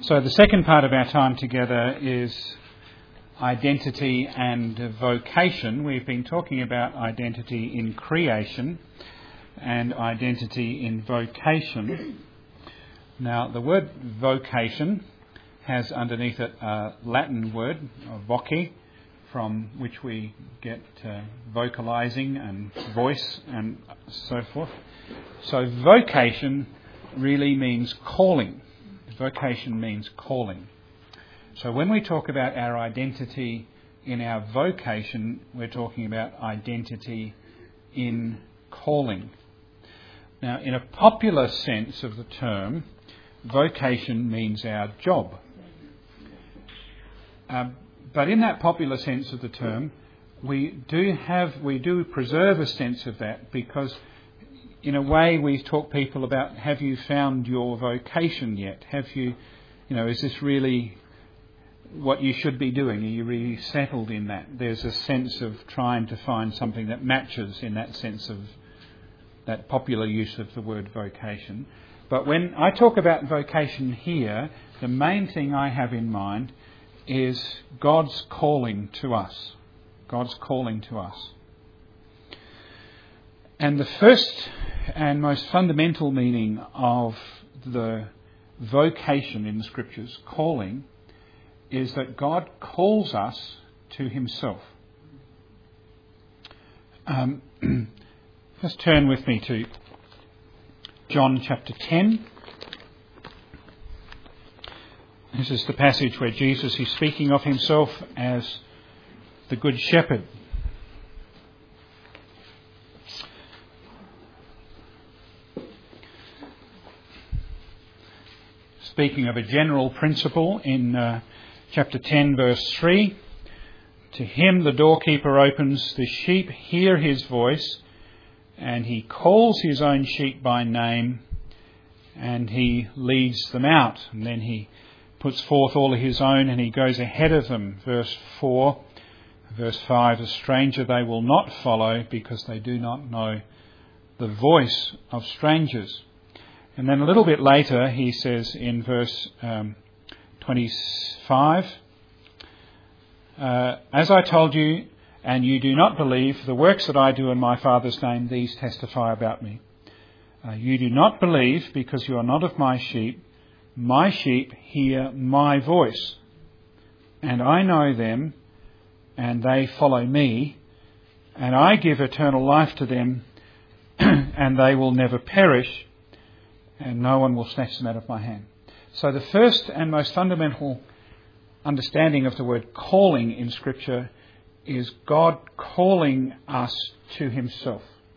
So the second part of our time together is identity and vocation. We've been talking about identity in creation and identity in vocation. Now, the word vocation has underneath it a Latin word, voce, from which we get vocalizing and voice and so forth. So vocation really means calling. Vocation means calling. So when we talk about our identity in our vocation, we're talking about identity in calling. Now, in a popular sense of the term, vocation means our job. But in that popular sense of the term, we do preserve a sense of that, because in a way we talk people about, have you found your vocation yet? Is this really what you should be doing? Are you really settled in that? There's a sense of trying to find something that matches in that sense of that popular use of the word vocation. But when I talk about vocation here, the main thing I have in mind is God's calling to us. God's calling to us. And the first and most fundamental meaning of the vocation in the Scriptures, calling, is that God calls us to Himself. Just turn with me to John chapter 10. This is the passage where Jesus is speaking of Himself as the Good Shepherd. Speaking of a general principle in chapter 10 verse 3, to Him the doorkeeper opens, the sheep hear His voice, and He calls His own sheep by name, and He leads them out. And then He puts forth all of His own, and He goes ahead of them. Verse 4, verse 5, a stranger they will not follow, because they do not know the voice of strangers. And then a little bit later, He says in verse 25, as I told you, and you do not believe, the works that I do in my Father's name, these testify about me. You do not believe because you are not of my sheep. My sheep hear my voice, and I know them, and they follow me, and I give eternal life to them, and they will never perish, and no one will snatch them out of my hand. So the first and most fundamental understanding of the word calling in Scripture is God calling us to Himself.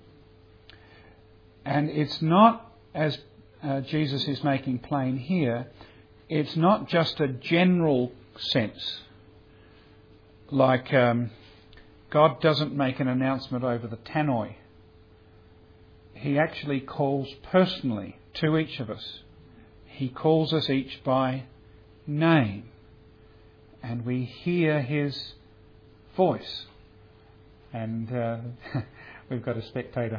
And it's not, as Jesus is making plain here, it's not just a general sense. Like God doesn't make an announcement over the tannoy. He actually calls personally to each of us. He calls us each by name, and we hear His voice. And we've got a spectator.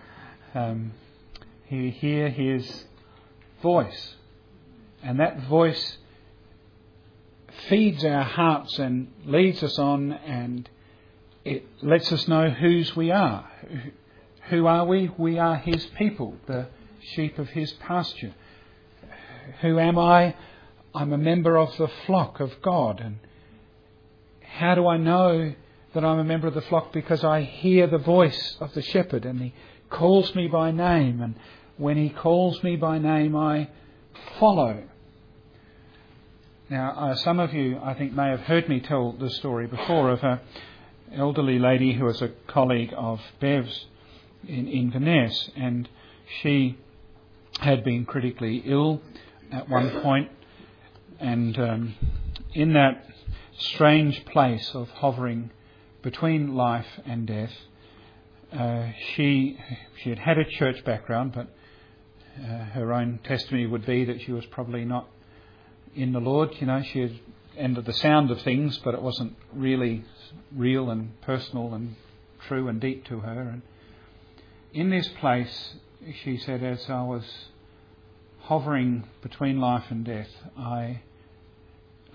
You hear His voice, and that voice feeds our hearts and leads us on, and it lets us know whose we are. Who are we? We are His people, the sheep of His pasture. Who am I? I'm a member of the flock of God. And how do I know that I'm a member of the flock? Because I hear the voice of the shepherd, and He calls me by name. And when He calls me by name, I follow. Now, some of you, I think, may have heard me tell the story before of an elderly lady who was a colleague of Bev's in Inverness, and she had been critically ill at one point, and in that strange place of hovering between life and death, she had had a church background, but her own testimony would be that she was probably not in the Lord. She had ended the sound of things, but it wasn't really real and personal and true and deep to her. And in this place, she said, as I was hovering between life and death, I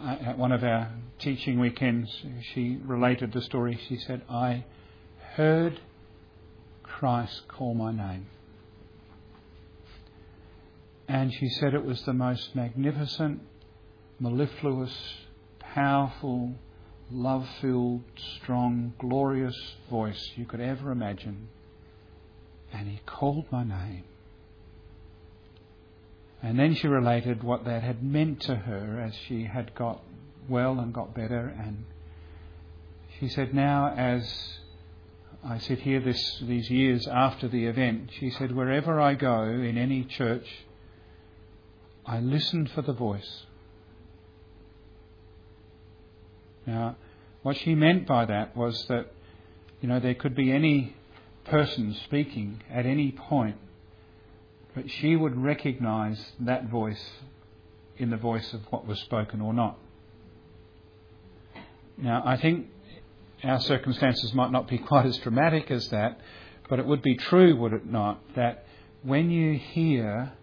at one of our teaching weekends, she related the story. She said, I heard Christ call my name. And she said it was the most magnificent, mellifluous, powerful, love-filled, strong, glorious voice you could ever imagine. And he called my name. And then she related what that had meant to her as she had got well and got better. And she said, now as I sit here these years after the event, she said, wherever I go in any church, I listen for the voice. Now, what she meant by that was that, there could be any person speaking at any point, but she would recognise that voice in the voice of what was spoken or not. Now, I think our circumstances might not be quite as dramatic as that, but it would be true, would it not, that when you hear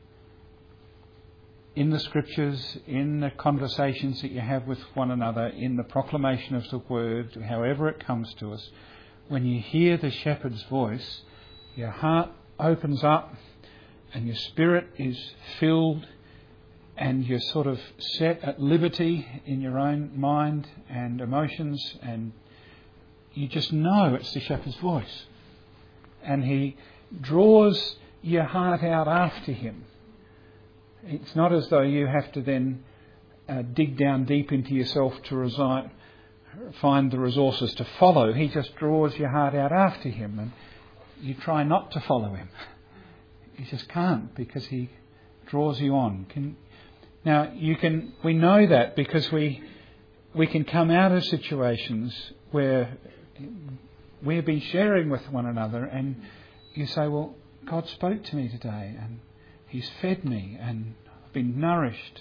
in the Scriptures, in the conversations that you have with one another, in the proclamation of the Word, however it comes to us, when you hear the shepherd's voice, your heart opens up and your spirit is filled and you're sort of set at liberty in your own mind and emotions, and you just know it's the shepherd's voice. And he draws your heart out after him. It's not as though you have to then dig down deep into yourself to find the resources to follow. He just draws your heart out after him, and you try not to follow him. You just can't, because he draws you on. We know that because we can come out of situations where we've been sharing with one another, and you say, well, God spoke to me today, and he's fed me and I've been nourished.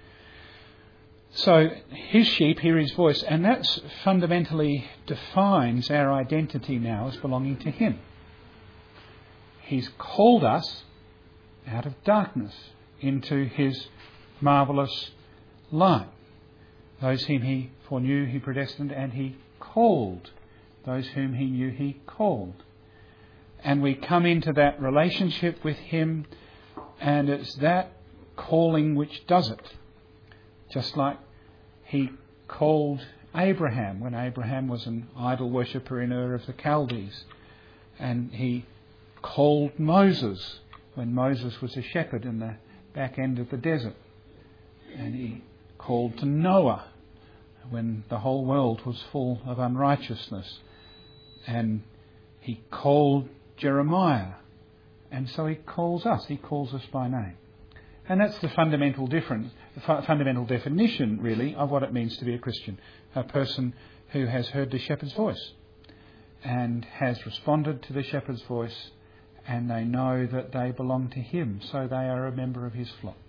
So his sheep hear his voice, and that fundamentally defines our identity now as belonging to him. He's called us out of darkness into his marvellous light. Those whom he foreknew he predestined, and he called. Those whom he knew he called. And we come into that relationship with him, and it's that calling which does it. Just like he called Abraham when Abraham was an idol worshipper in Ur of the Chaldees. And he called Moses when Moses was a shepherd in the back end of the desert. And he called to Noah when the whole world was full of unrighteousness. And he called Jeremiah. And so he calls us. He calls us by name. And that's the fundamental difference, the fundamental definition, really, of what it means to be a Christian. A person who has heard the shepherd's voice and has responded to the shepherd's voice, and they know that they belong to him, so they are a member of his flock.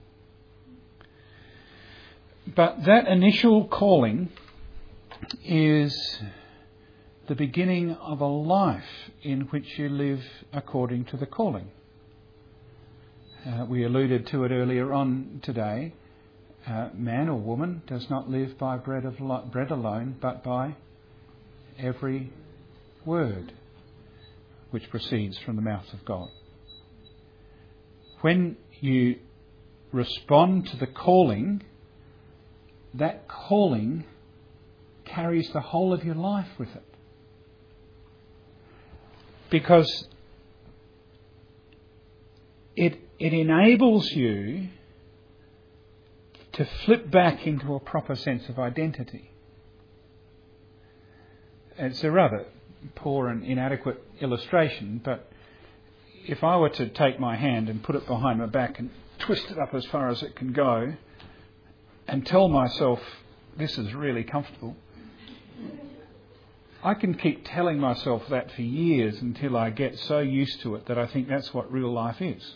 But that initial calling is the beginning of a life in which you live according to the calling. We alluded to it earlier on today. Man or woman does not live by bread alone, but by every word which proceeds from the mouth of God. When you respond to the calling, that calling carries the whole of your life with it. Because it enables you to flip back into a proper sense of identity. It's a rather poor and inadequate illustration, but if I were to take my hand and put it behind my back and twist it up as far as it can go and tell myself this is really comfortable, I can keep telling myself that for years until I get so used to it that I think that's what real life is.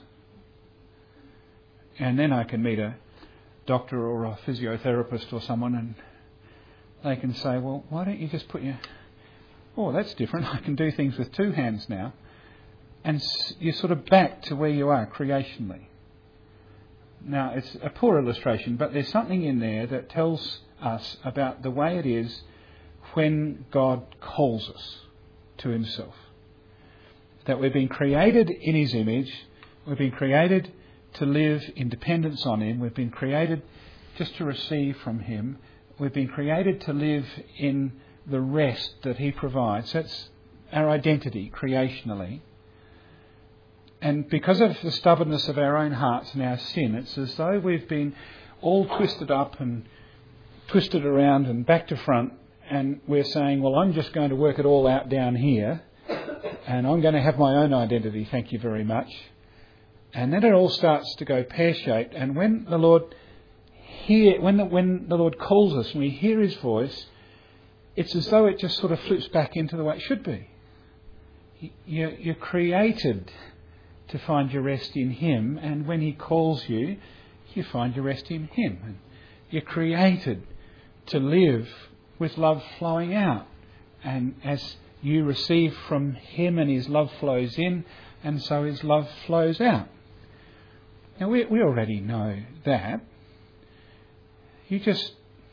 And then I can meet a doctor or a physiotherapist or someone, and they can say, well, why don't you just put your... Oh, that's different. I can do things with two hands now. And you're sort of back to where you are creationally. Now, it's a poor illustration, but there's something in there that tells us about the way it is when God calls us to himself. That we've been created in his image, we've been created to live in dependence on him, we've been created just to receive from him, we've been created to live in the rest that he provides. That's our identity creationally. And because of the stubbornness of our own hearts and our sin, it's as though we've been all twisted up and twisted around and back to front, and we're saying, well, I'm just going to work it all out down here, and I'm going to have my own identity, thank you very much. And then it all starts to go pear-shaped, and when the Lord when the Lord calls us and we hear his voice, it's as though it just sort of flips back into the way it should be. You're created to find your rest in him, and when he calls you, you find your rest in him. And you're created to live with love flowing out, and as you receive from him and his love flows in, and so his love flows out. Now we already know that. You just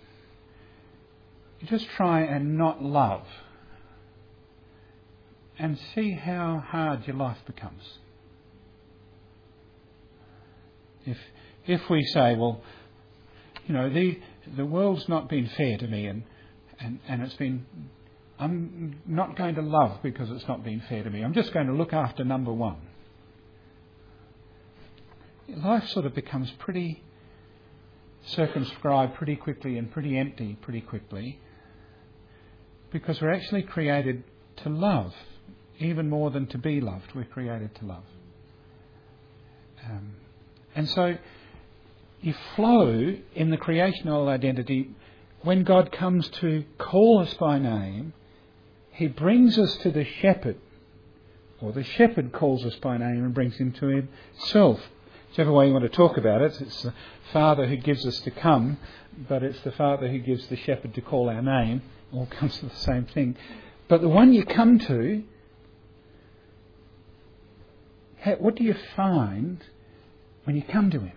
try and not love and see how hard your life becomes. If we say, well, you know, the world's not been fair to me, and it's been, I'm not going to love because it's not been fair to me. I'm just going to look after number one. Life sort of becomes pretty circumscribed pretty quickly and pretty empty pretty quickly, because we're actually created to love, even more than to be loved. We're created to love. And so you flow in the creational identity. When God comes to call us by name, he brings us to the shepherd, or the shepherd calls us by name and brings him to himself. Whichever way you want to talk about it, it's the Father who gives us to come, but it's the Father who gives the shepherd to call our name. All comes to the same thing. But the one you come to, what do you find when you come to him?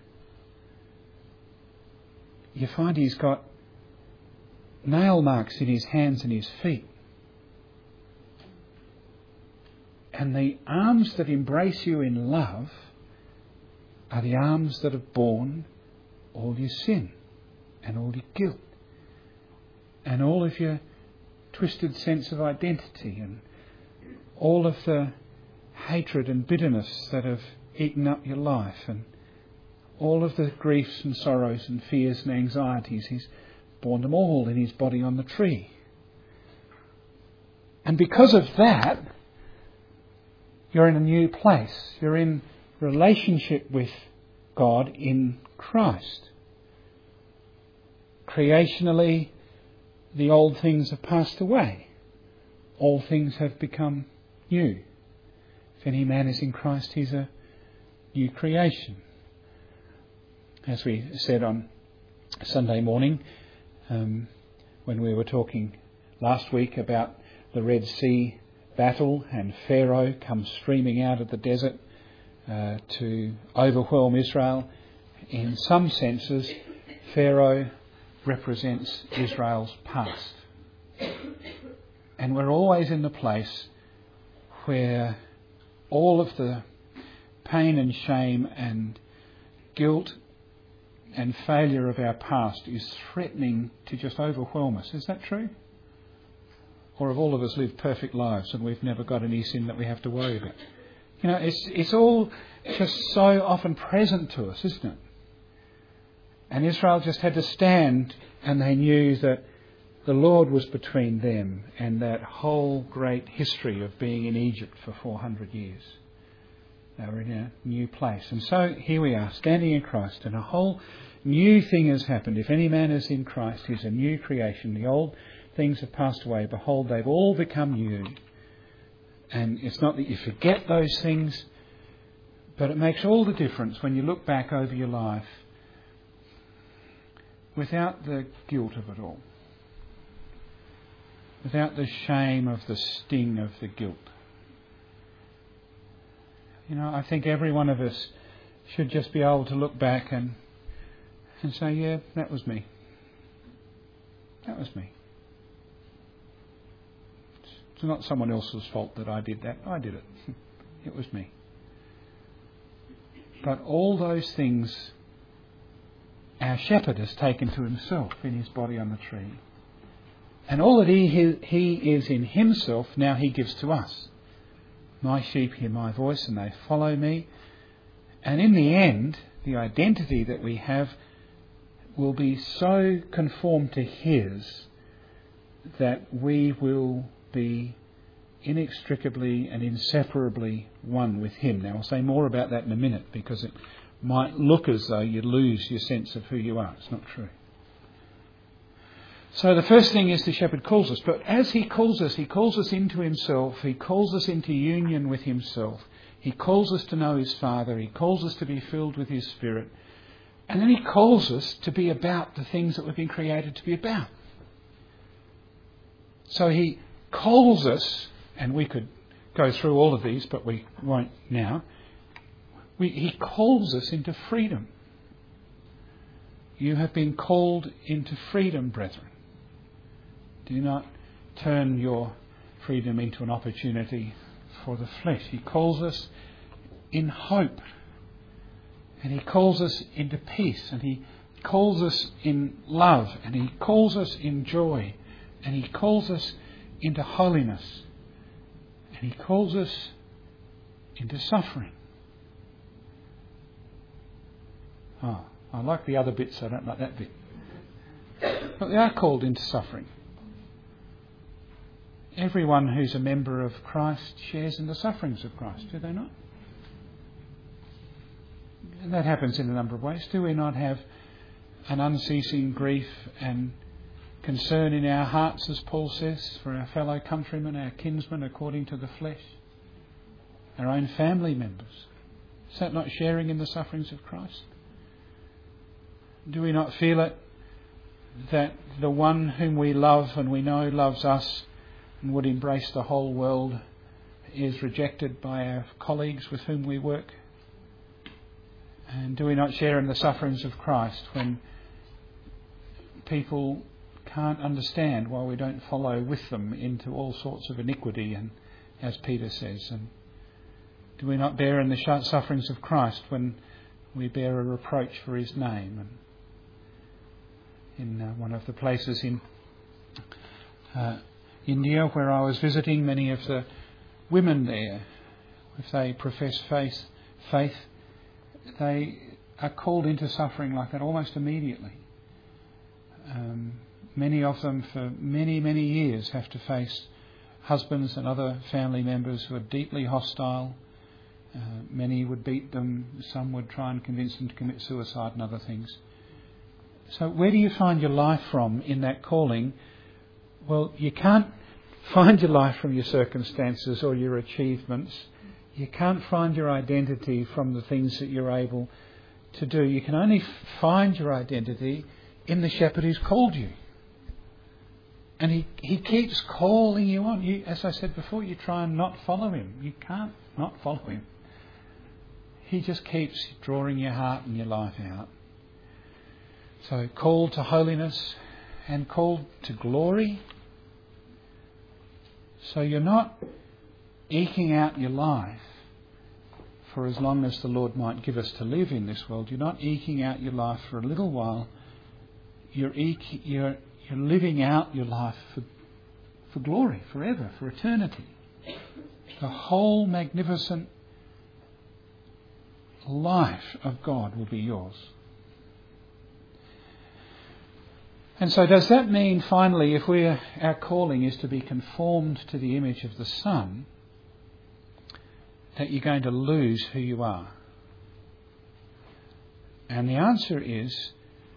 You find he's got nail marks in his hands and his feet. And the arms that embrace you in love are the arms that have borne all your sin and all your guilt and all of your twisted sense of identity and all of the hatred and bitterness that have eaten up your life and all of the griefs and sorrows and fears and anxieties. He's borne them all in his body on the tree. And because of that, you're in a new place. You're in relationship with God in Christ. Creationally, the old things have passed away. All things have become new. If any man is in Christ, he's a new creation. As we said on Sunday morning, when we were talking last week about the Red Sea battle and Pharaoh comes streaming out of the desert to overwhelm Israel. In some senses, Pharaoh represents Israel's past. And we're always in the place where all of the pain and shame and guilt and failure of our past is threatening to just overwhelm us. Is that true? Or have all of us lived perfect lives and we've never got any sin that we have to worry about? You know, it's all just so often present to us, isn't it? And Israel just had to stand, and they knew that the Lord was between them and that whole great history of being in Egypt for 400 years. They were in a new place. And so here we are, standing in Christ, and a whole new thing has happened. If any man is in Christ, he's a new creation. The old things have passed away. Behold, they've all become new. And it's not that you forget those things, but it makes all the difference when you look back over your life without the guilt of it all, without the shame of the sting of the guilt. You know, I think every one of us should just be able to look back and say, yeah, that was me. That was me. It's not someone else's fault that I did that. I did it. It was me. But all those things our shepherd has taken to himself in his body on the tree. And all that he is in himself, now he gives to us. My sheep hear my voice and they follow me. And in the end, the identity that we have will be so conformed to his that we will be inextricably and inseparably one with him. Now, I'll say more about that in a minute, because it might look as though you lose your sense of who you are. It's not true. So the first thing is the shepherd calls us. But as he calls us into himself. He calls us into union with himself. He calls us to know his Father. He calls us to be filled with his Spirit. And then he calls us to be about the things that we've been created to be about. So he calls us, and we could go through all of these, but we won't now. He calls us into freedom. You have been called into freedom, brethren. Do not turn your freedom into an opportunity for the flesh. He calls us in hope. And he calls us into peace. And he calls us in love. And he calls us in joy. And he calls us into holiness. And he calls us into suffering. Oh, I like the other bits, I don't like that bit. But we are called into suffering. Everyone who's a member of Christ shares in the sufferings of Christ, do they not? And that happens in a number of ways. Do we not have an unceasing grief and concern in our hearts, as Paul says, for our fellow countrymen, our kinsmen according to the flesh, our own family members? Is that not sharing in the sufferings of Christ? Do we not feel it, that the one whom we love and we know loves us and would embrace the whole world is rejected by our colleagues with whom we work? And do we not share in the sufferings of Christ when people can't understand why we don't follow with them into all sorts of iniquity, and as Peter says? And do we not bear in the sufferings of Christ when we bear a reproach for his name? And in one of the places in India where I was visiting, many of the women there, if they profess faith, they are called into suffering like that almost immediately. Many of them for many, many years have to face husbands and other family members who are deeply hostile. Many would beat them. Some would try and convince them to commit suicide and other things. So where do you find your life from in that calling? Well, you can't find your life from your circumstances or your achievements. You can't find your identity from the things that you're able to do. You can only find your identity in the shepherd who's called you. And he keeps calling you on. As I said before, you try and not follow him. You can't not follow him. He just keeps drawing your heart and your life out. So called to holiness and called to glory. So you're not eking out your life for as long as the Lord might give us to live in this world. You're not eking out your life for a little while. You're living out your life for glory, forever, for eternity. The whole magnificent life of God will be yours. And so does that mean, finally, if our calling is to be conformed to the image of the Son, that you're going to lose who you are? And the answer is,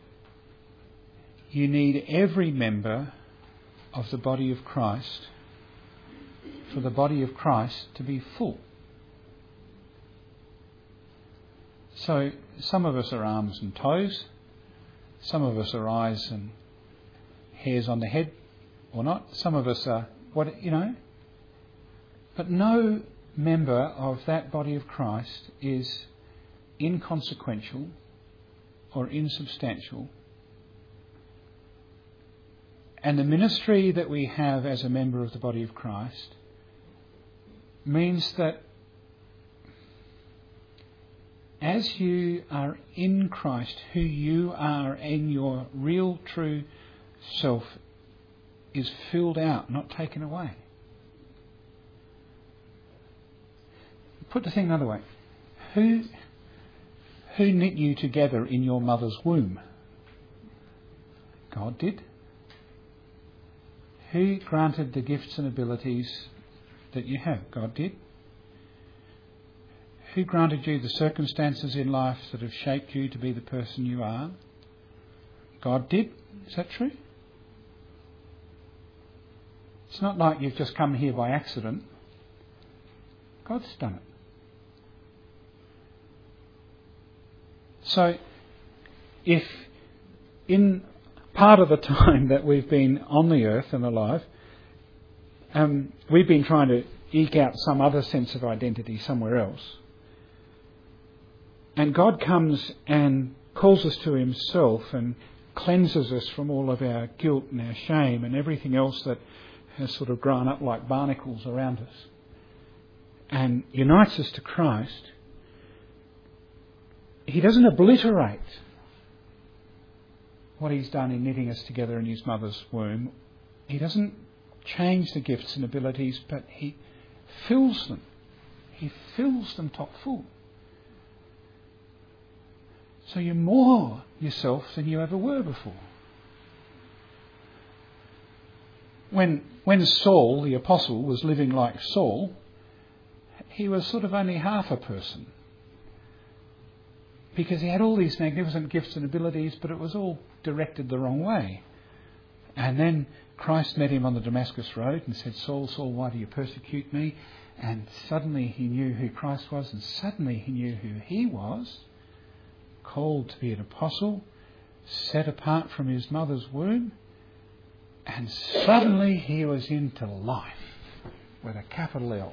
you need every member of the body of Christ for the body of Christ to be full. So some of us are arms and toes, some of us are eyes and hairs on the head, or not. Some of us are but no member of that body of Christ is inconsequential or insubstantial And the ministry that we have as a member of the body of Christ means that as you are in Christ, who you are in your real true self is filled out, not taken away. Put the thing another way. Who knit you together in your mother's womb? God did. Who granted the gifts and abilities that you have? God did. Who granted you the circumstances in life that have shaped you to be the person you are? God did. Is that true? It's not like you've just come here by accident. God's done it. So, if in part of the time that we've been on the earth and alive, we've been trying to eke out some other sense of identity somewhere else, and God comes and calls us to himself and cleanses us from all of our guilt and our shame and everything else that has sort of grown up like barnacles around us, and unites us to Christ, he doesn't obliterate what he's done in knitting us together in his mother's womb. He doesn't change the gifts and abilities, but he fills them. He fills them top full. So you're more yourself than you ever were before. When Saul, the apostle, was living like Saul, he was sort of only half a person. Because he had all these magnificent gifts and abilities, but it was all directed the wrong way. And then Christ met him on the Damascus road and said, Saul, Saul, why do you persecute me? And suddenly he knew who Christ was, and suddenly he knew who he was, called to be an apostle, set apart from his mother's womb, and suddenly he was into life with a capital L.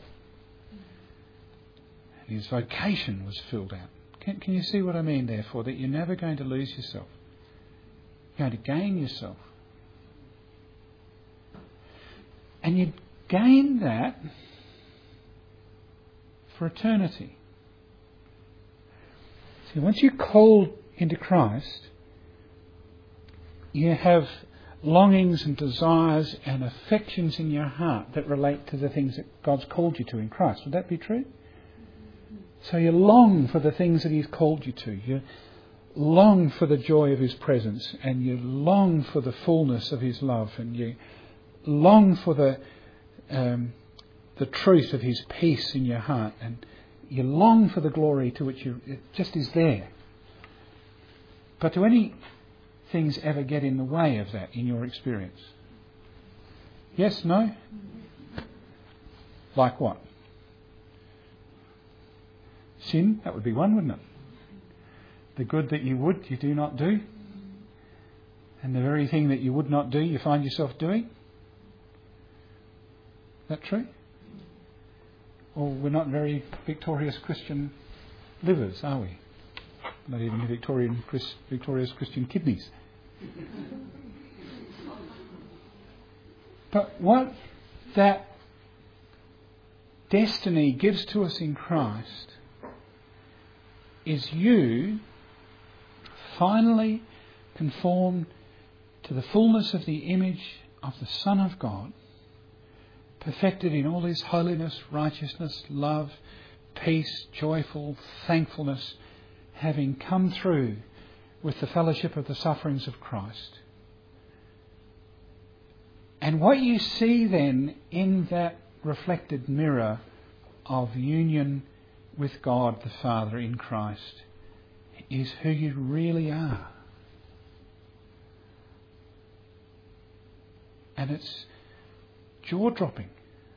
And his vocation was filled out. Can you see what I mean, therefore? That you're never going to lose yourself. You're going to gain yourself. And you gain that for eternity. See, once you're called into Christ, you have longings and desires and affections in your heart that relate to the things that God's called you to in Christ. Would that be true? So you long for the things that he's called you to. You long for the joy of his presence, and you long for the fullness of his love, and you long for the truth of his peace in your heart, and you long for the glory to which it just is there. But do any things ever get in the way of that in your experience? Yes, no? Like what? Sin, that would be one, wouldn't it? The good that you would, you do not do. And the very thing that you would not do, you find yourself doing. Is that true? Or we're not very victorious Christian livers, are we? Not even victorious Christian kidneys. But what that destiny gives to us in Christ is you finally conformed to the fullness of the image of the Son of God, perfected in all his holiness, righteousness, love, peace, joyful thankfulness, having come through with the fellowship of the sufferings of Christ. And what you see then in that reflected mirror of union with God the Father in Christ is who you really are. And it's jaw-dropping.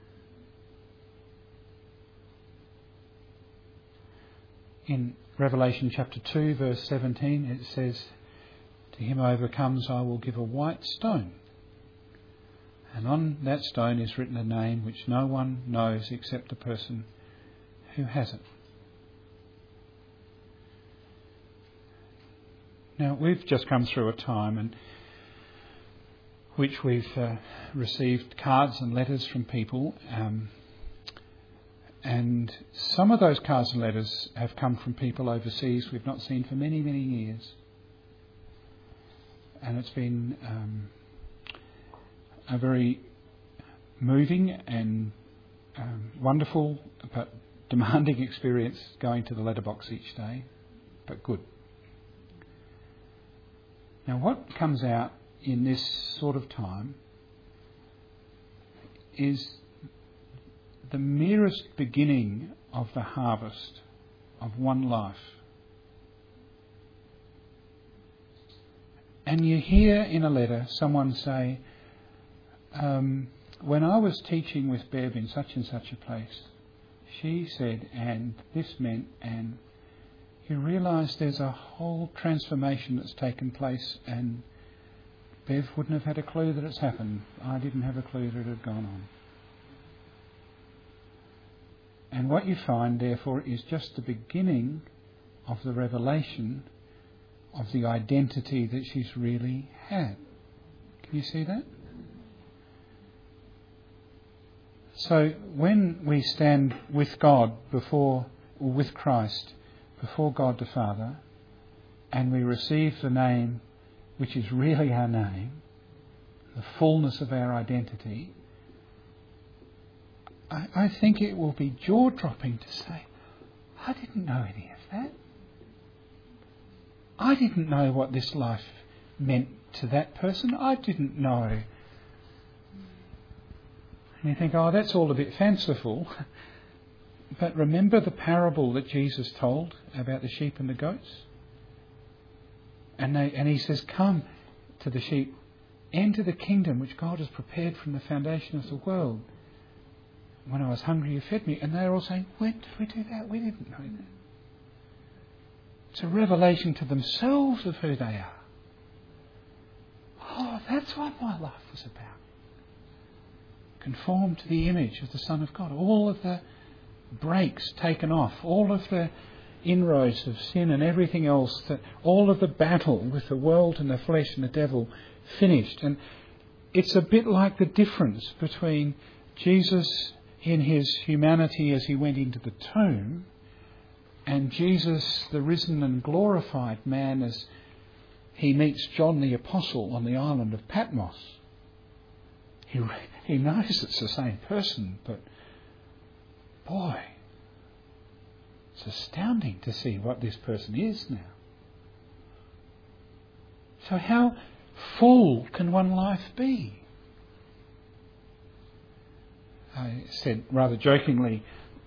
In Revelation chapter 2 verse 17 it says, to him who overcomes I will give a white stone, and on that stone is written a name which no one knows except the person who has it. Now we've just come through a time, and which we've received cards and letters from people. And some of those cards and letters have come from people overseas we've not seen for many, many years. And it's been a very moving and wonderful but demanding experience going to the letterbox each day, but good. Now, what comes out in this sort of time is the merest beginning of the harvest of one life. And you hear in a letter someone say, when I was teaching with Bev in such and such a place, she said, and this meant, and you realise there's a whole transformation that's taken place, and Bev wouldn't have had a clue that it's happened. I didn't have a clue that it had gone on. And what you find, therefore, is just the beginning of the revelation of the identity that she's really had. Can you see that? So when we stand with God or with Christ before God the Father, and we receive the name which is really our name, the fullness of our identity, I think it will be jaw-dropping to say, I didn't know any of that. I didn't know what this life meant to that person. I didn't know. And you think, oh, that's all a bit fanciful. But remember the parable that Jesus told about the sheep and the goats? And he says, come to the sheep, enter the kingdom which God has prepared from the foundation of the world. When I was hungry, you fed me. And they're all saying, when did we do that? We didn't know that. It's a revelation to themselves of who they are. Oh, that's what my life was about. Conform to the image of the Son of God. All of the breaks taken off, all of the inroads of sin and everything else, all of the battle with the world and the flesh and the devil finished. And it's a bit like the difference between Jesus in his humanity as he went into the tomb, and Jesus, the risen and glorified man, as he meets John the Apostle on the island of Patmos. He knows it's the same person, but boy, it's astounding to see what this person is now. So how full can one life be? I said rather jokingly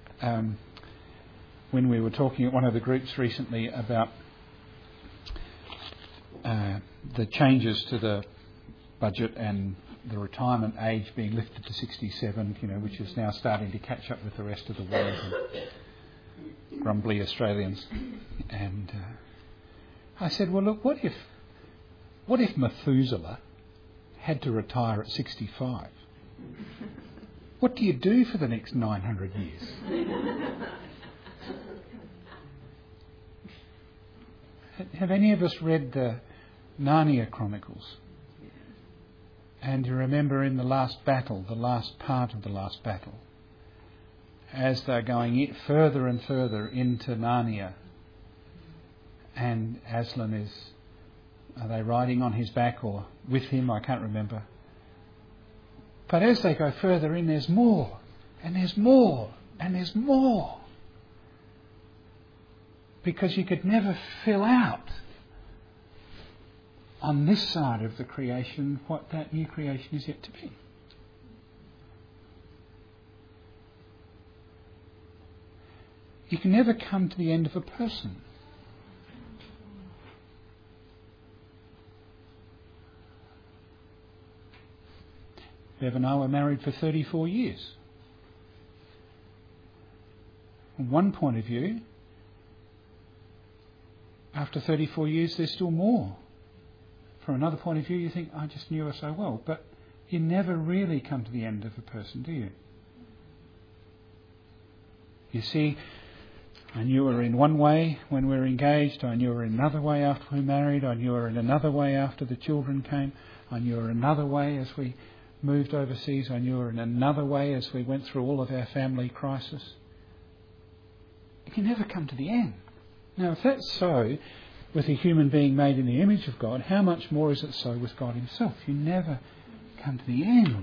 when we were talking at one of the groups recently about the changes to the budget and the retirement age being lifted to 67, which is now starting to catch up with the rest of the world and grumbly Australians. And I said, well, look, what if Methuselah had to retire at 65? What do you do for the next 900 years? Have any of us read the Narnia Chronicles? And you remember in the last battle, the last part of the last battle, as they're going further and further into Narnia, and Aslan are they riding on his back or with him? I can't remember. But as they go further in, there's more, and there's more, and there's more. Because you could never fill out on this side of the creation what that new creation is yet to be. You can never come to the end of a person. Bev and I were married for 34 years. From one point of view, after 34 years, there's still more. From another point of view, you think, I just knew her so well. But you never really come to the end of a person, do you? You see, I knew her in one way when we were engaged. I knew her in another way after we married. I knew her in another way after the children came. I knew her another way as we moved overseas. I knew her in another way as we went through all of our family crisis. You can never come to the end. Now, if that's so with a human being made in the image of God, how much more is it so with God himself? You never come to the end.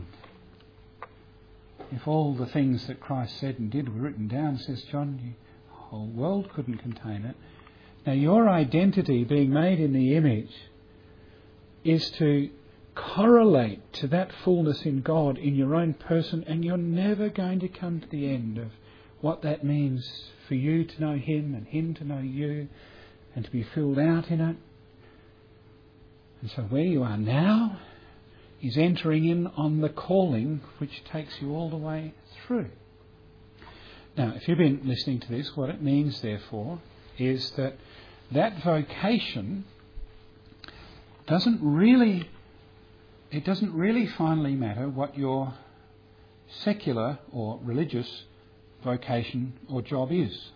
If all the things that Christ said and did were written down, says John, the whole world couldn't contain it. Now, your identity, being made in the image, is to correlate to that fullness in God in your own person, and you're never going to come to the end of what that means for you to know him and him to know you and to be filled out in it. And so where you are now is entering in on the calling which takes you all the way through. Now, if you've been listening to this, what it means, therefore, is that vocation doesn't really finally matter what your secular or religious vocation or job is.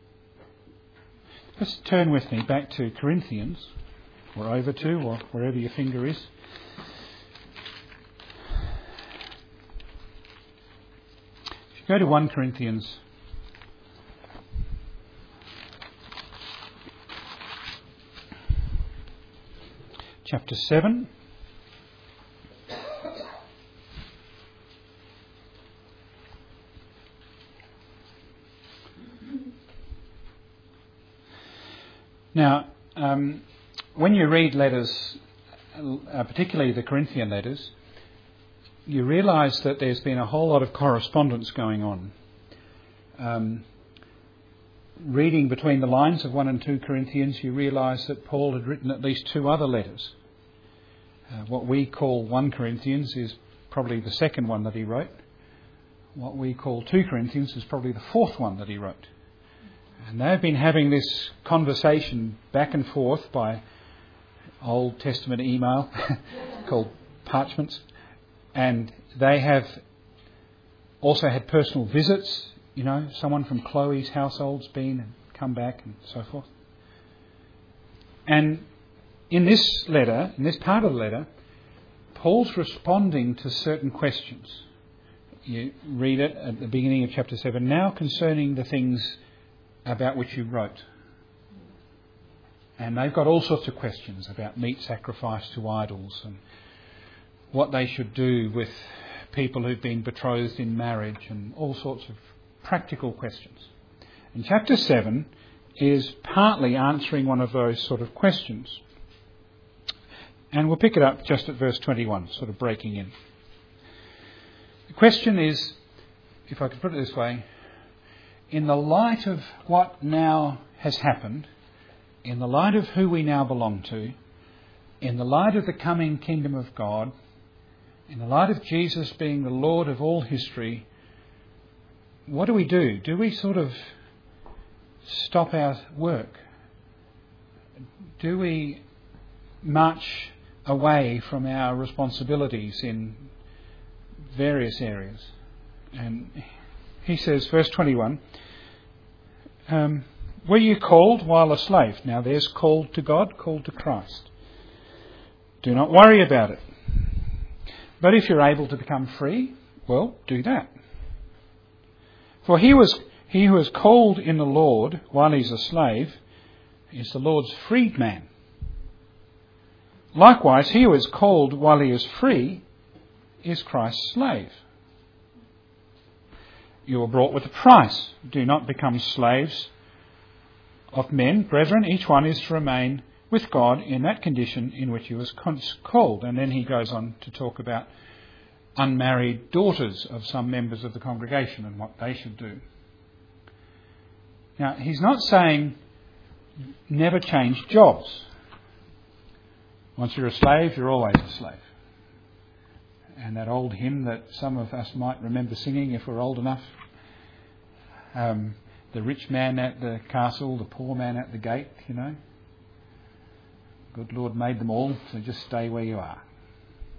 Just turn with me back to Corinthians, or over to, or wherever your finger is. If you go to 1 Corinthians chapter 7. Now, when you read letters, particularly the Corinthian letters, you realise that there's been a whole lot of correspondence going on. Reading between the lines of 1 and 2 Corinthians, you realise that Paul had written at least 2 other letters. What we call 1 Corinthians is probably the second one that he wrote. What we call 2 Corinthians is probably the 4th one that he wrote. And they've been having this conversation back and forth by Old Testament email called parchments. And they have also had personal visits. You know, someone from Chloe's household's been and come back and so forth. And in this letter, in this part of the letter, Paul's responding to certain questions. You read it at the beginning of chapter 7. Now concerning the things about which you wrote. And they've got all sorts of questions about meat sacrificed to idols and what they should do with people who've been betrothed in marriage and all sorts of practical questions. And chapter 7 is partly answering one of those sort of questions. And we'll pick it up just at verse 21, sort of breaking in. The question is, if I could put it this way, in the light of what now has happened, in the light of who we now belong to, in the light of the coming kingdom of God, in the light of Jesus being the Lord of all history, what do we do? Do we sort of stop our work? Do we march away from our responsibilities in various areas? And he says, verse 21, were you called while a slave? Now there's called to God, called to Christ. Do not worry about it. But if you're able to become free, well, do that. For he who is called in the Lord while he's a slave is the Lord's freedman. Likewise, he who is called while he is free is Christ's slave. You were bought with a price. Do not become slaves of men. Brethren, each one is to remain with God in that condition in which he was called. And then he goes on to talk about unmarried daughters of some members of the congregation and what they should do. Now, he's not saying never change jobs. Once you're a slave, you're always a slave. And that old hymn that some of us might remember singing if we're old enough. The rich man at the castle, the poor man at the gate, you know. Good Lord made them all, so just stay where you are.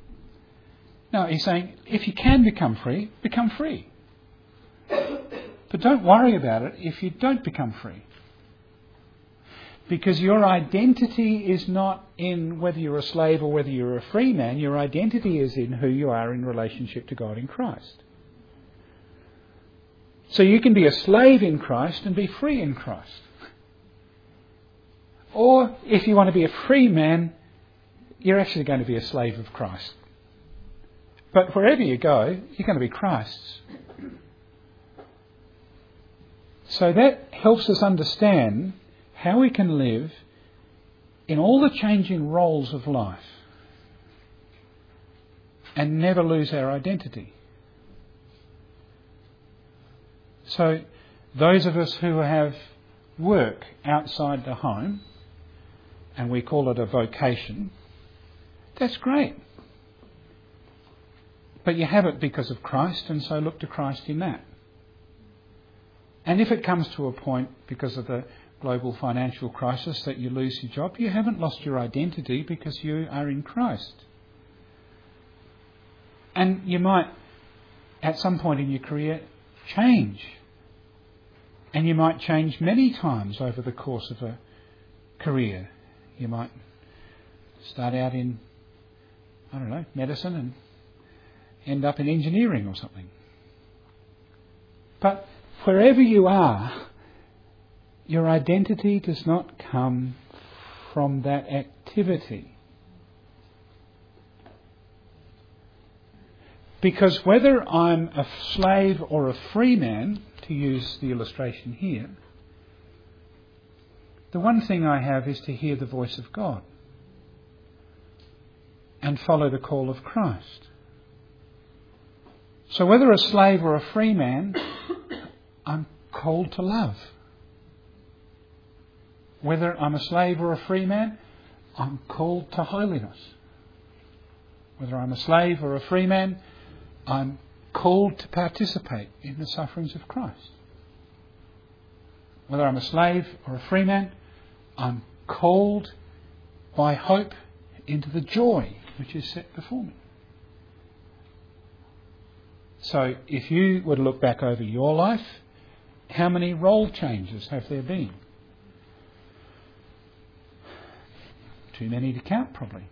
No, he's saying, if you can become free, become free. But don't worry about it if you don't become free. Because your identity is not in whether you're a slave or whether you're a free man. Your identity is in who you are in relationship to God in Christ. So you can be a slave in Christ and be free in Christ. Or if you want to be a free man, you're actually going to be a slave of Christ. But wherever you go, you're going to be Christ's. So that helps us understand how we can live in all the changing roles of life and never lose our identity. So those of us who have work outside the home, and we call it a vocation, that's great. But you have it because of Christ, and so look to Christ in that. And if it comes to a point because of the global financial crisis that you lose your job, you haven't lost your identity because you are in Christ. And you might, at some point in your career, change. And you might change many times over the course of a career. You might start out in, medicine and end up in engineering or something. But wherever you are, your identity does not come from that activity. Because whether I'm a slave or a free man, to use the illustration here, the one thing I have is to hear the voice of God and follow the call of Christ. So whether a slave or a free man, I'm called to love. Whether I'm a slave or a free man, I'm called to holiness. Whether I'm a slave or a free man, I'm called to participate in the sufferings of Christ. Whether I'm a slave or a free man, I'm called by hope into the joy which is set before me. So if you were to look back over your life, how many role changes have there been? Too many to count, probably.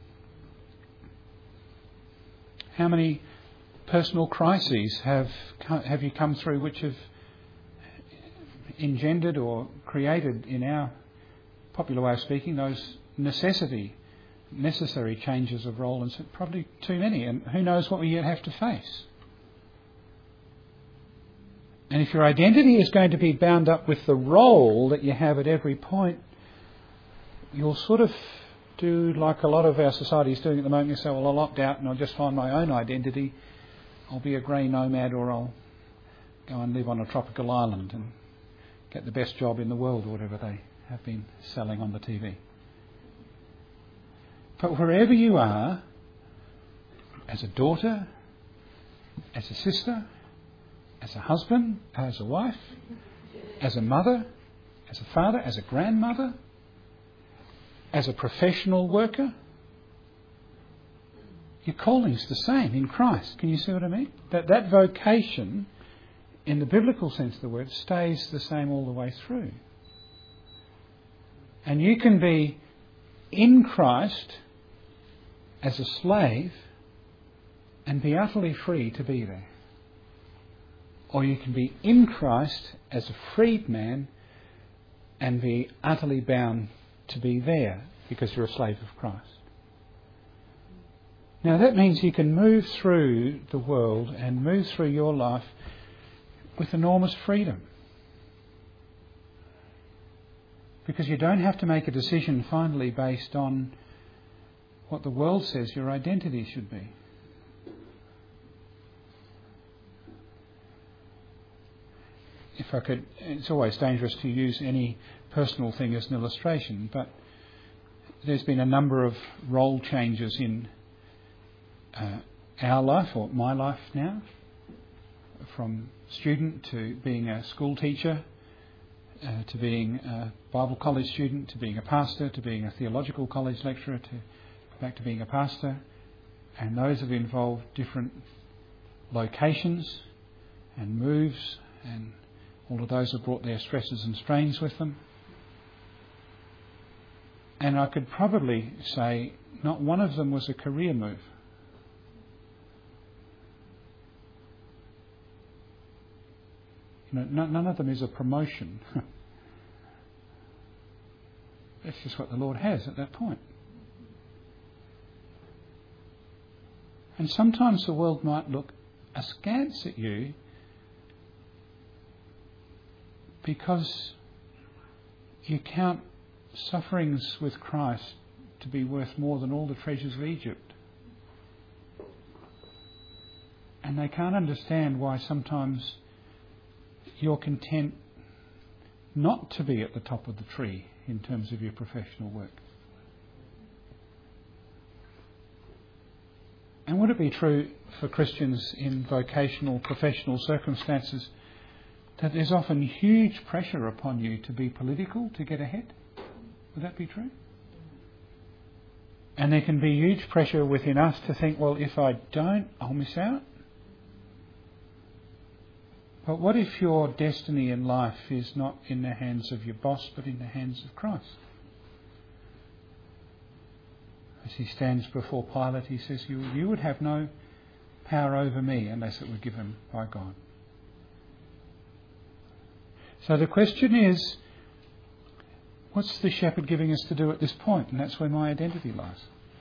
How many personal crises have you come through which have engendered or created, in our popular way of speaking, those necessary changes of role? And so probably too many. And who knows what we yet have to face. And if your identity is going to be bound up with the role that you have at every point, you'll sort of do like a lot of our society is doing at the moment. You say, well, I'll opt out and I'll just find my own identity. I'll be a grey nomad, or I'll go and live on a tropical island and get the best job in the world, or whatever they have been selling on the TV. But wherever you are, as a daughter, as a sister, as a husband, as a wife, as a mother, as a father, as a grandmother, as a professional worker, your calling's the same in Christ. Can you see what I mean? That vocation, in the biblical sense of the word, stays the same all the way through. And you can be in Christ as a slave and be utterly free to be there. Or you can be in Christ as a freed man and be utterly bound to be there because you're a slave of Christ. Now that means you can move through the world and move through your life with enormous freedom. Because you don't have to make a decision finally based on what the world says your identity should be. If I could, it's always dangerous to use any personal thing as an illustration, but there's been a number of role changes in our life, or my life now, from student to being a school teacher, to being a Bible college student, to being a pastor, to being a theological college lecturer, to back to being a pastor. And those have involved different locations and moves and All of those have brought their stresses and strains with them. And I could probably say not one of them was a career move. None of them is a promotion. That's just what the Lord has at that point. And sometimes the world might look askance at you because you count sufferings with Christ to be worth more than all the treasures of Egypt. And they can't understand why sometimes you're content not to be at the top of the tree in terms of your professional work. And would it be true for Christians in vocational, professional circumstances that there's often huge pressure upon you to be political, to get ahead? Would that be true? And there can be huge pressure within us to think, well, if I don't, I'll miss out. But what if your destiny in life is not in the hands of your boss, but in the hands of Christ? As he stands before Pilate, he says, you would have no power over me unless it were given by God. So the question is, what's the shepherd giving us to do at this point? And that's where my identity lies.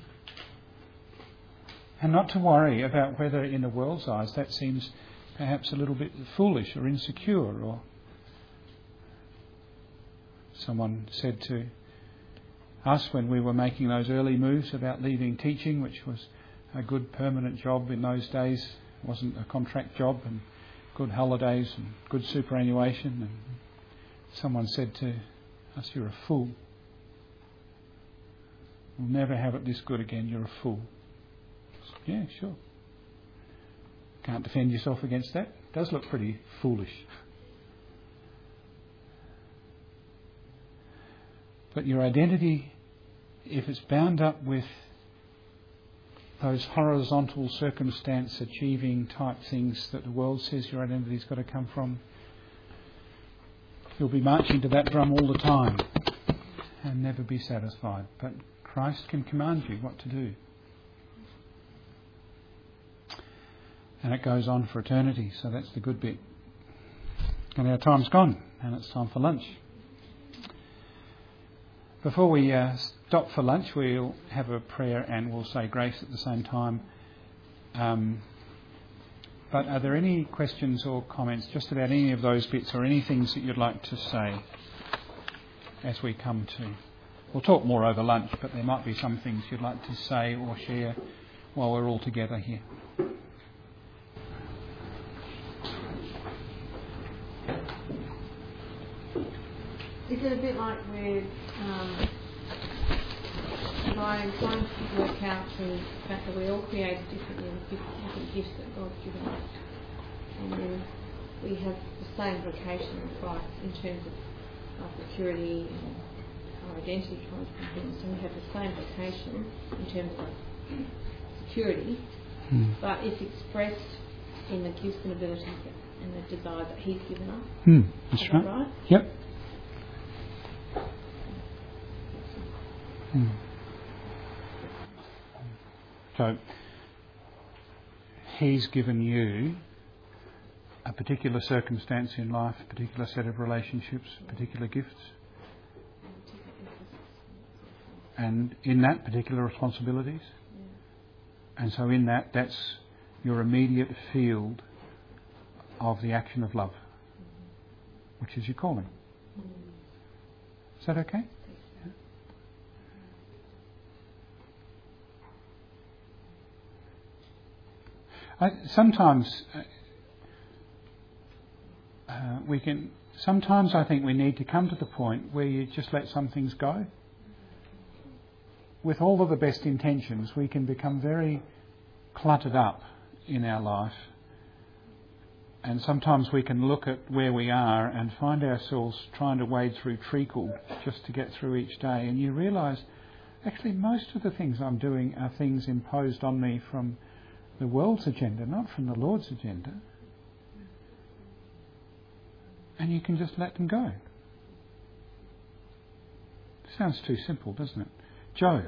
And not to worry about whether in the world's eyes that seems perhaps a little bit foolish or insecure. Or someone said to us when we were making those early moves about leaving teaching, which was a good permanent job in those days, it wasn't a contract job, and good holidays and good superannuation, and someone said to us, "You're a fool. We'll never have it this good again. You're a fool." Yeah, sure. Can't defend yourself against that. It does look pretty foolish. But your identity, if it's bound up with those horizontal circumstance achieving type things that the world says your identity's got to come from, you'll be marching to that drum all the time and never be satisfied. But Christ can command you what to do. And it goes on for eternity, so that's the good bit. And our time's gone, and it's time for lunch. Before we stop for lunch, we'll have a prayer and we'll say grace at the same time. But are there any questions or comments just about any of those bits, or any things that you'd like to say as we come to? We'll talk more over lunch, but there might be some things you'd like to say or share while we're all together here. Is it a bit like we're trying to work out the fact that we're all created differently with different gifts that God's given us, and then we have the same vocation in Christ in terms of our security and our identity kinds of things, and we have the same vocation in terms of security, but it's expressed in the gifts and abilities and the desire that He's given us. That's Is right. that right? Yep. So, He's given you a particular circumstance in life, a particular set of relationships, particular gifts. And in that, particular responsibilities. And so in that, that's your immediate field of the action of love, which is your calling. Is that okay? Sometimes I think we need to come to the point where you just let some things go. With all of the best intentions, we can become very cluttered up in our life. And sometimes we can look at where we are and find ourselves trying to wade through treacle just to get through each day. And you realise, actually, most of the things I'm doing are things imposed on me from the world's agenda, not from the Lord's agenda. and you can just let them go. Sounds too simple, doesn't it? Joe.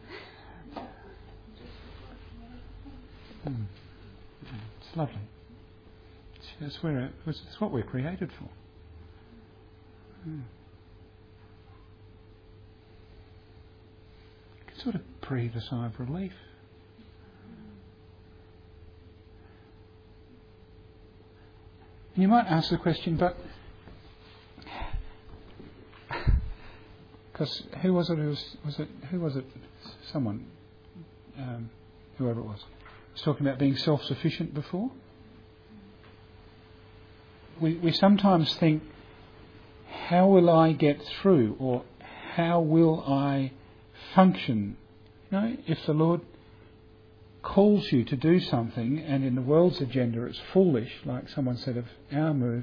It's lovely. It's what we're created for. You can sort of breathe a sigh of relief. And you might ask the question, but because who was it? Someone, whoever it was talking about being self-sufficient before. We sometimes think, how will I get through, or how will I function? You know, if the Lord calls you to do something, and in the world's agenda it's foolish, like someone said of our move,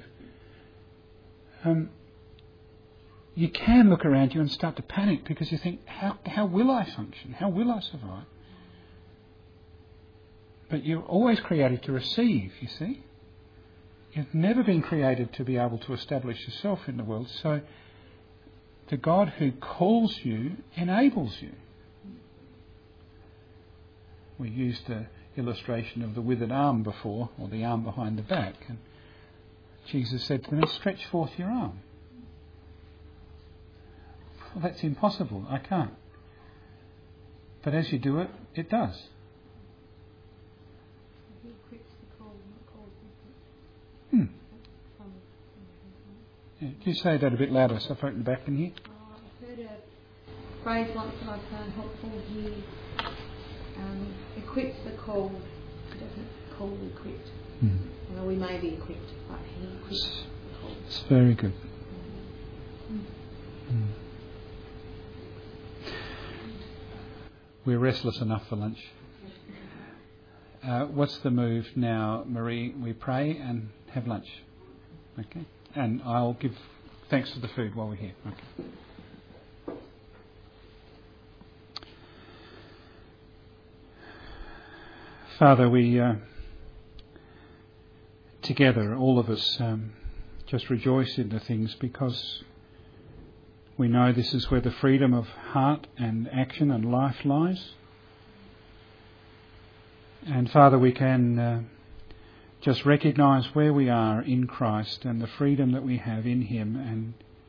you can look around you and start to panic because you think, how will I function? How will I survive? But you're always created to receive, you see. You've never been created to be able to establish yourself in the world. So the God who calls you enables you. We used the illustration of the withered arm before, or the arm behind the back. And Jesus said to them, stretch forth your arm. Well, that's impossible. I can't. But as you do it, it does. Yeah, can you say that a bit louder so folk in the back can hear? I've heard a phrase once that I found helpful. He equips the called. He doesn't call the equipped. Well, we may be equipped, but he equips the called. It's very good. We're restless enough for lunch. What's the move now, Marie? We pray and have lunch. Okay? And I'll give thanks for the food while we're here. Okay. Father, we together, all of us, just rejoice in the things because we know this is where the freedom of heart and action and life lies. And Father, we can just recognise where we are in Christ and the freedom that we have in Him,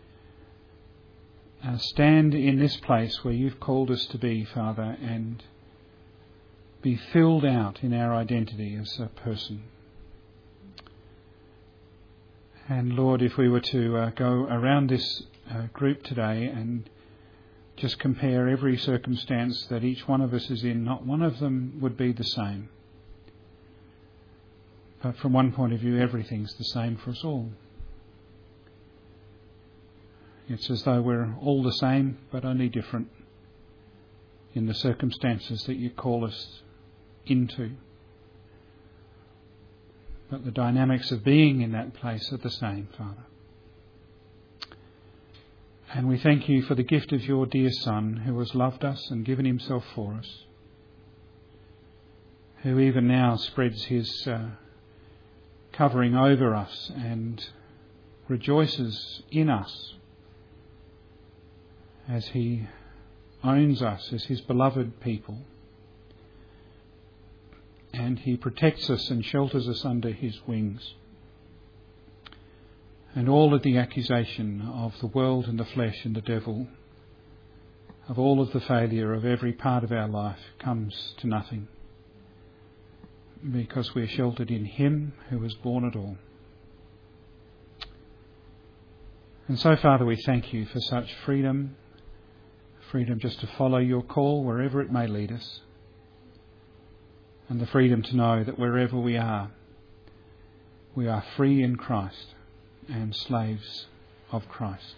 and stand in this place where You've called us to be, Father, and be filled out in our identity as a person. And Lord, if we were to go around this group today and just compare every circumstance that each one of us is in, not one of them would be the same. But from one point of view, everything's the same for us all. It's as though we're all the same, but only different in the circumstances that You call us into. But the dynamics of being in that place are the same, Father. And we thank You for the gift of Your dear Son, who has loved us and given Himself for us, who even now spreads His covering over us and rejoices in us as He owns us as His beloved people, and He protects us and shelters us under His wings. And all of the accusation of the world and the flesh and the devil, of all of the failure of every part of our life, comes to nothing, because we are sheltered in Him who has borne it all. And so, Father, we thank You for such freedom just to follow Your call wherever it may lead us, and the freedom to know that wherever we are free in Christ and slaves of Christ.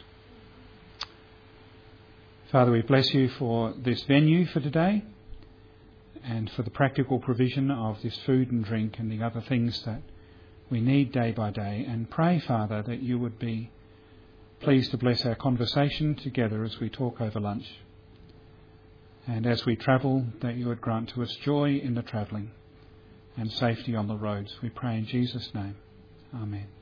Father, we bless You for this venue for today, and for the practical provision of this food and drink and the other things that we need day by day. And pray, Father, that You would be pleased to bless our conversation together as we talk over lunch. And as we travel, that You would grant to us joy in the travelling and safety on the roads. We pray in Jesus' name. Amen.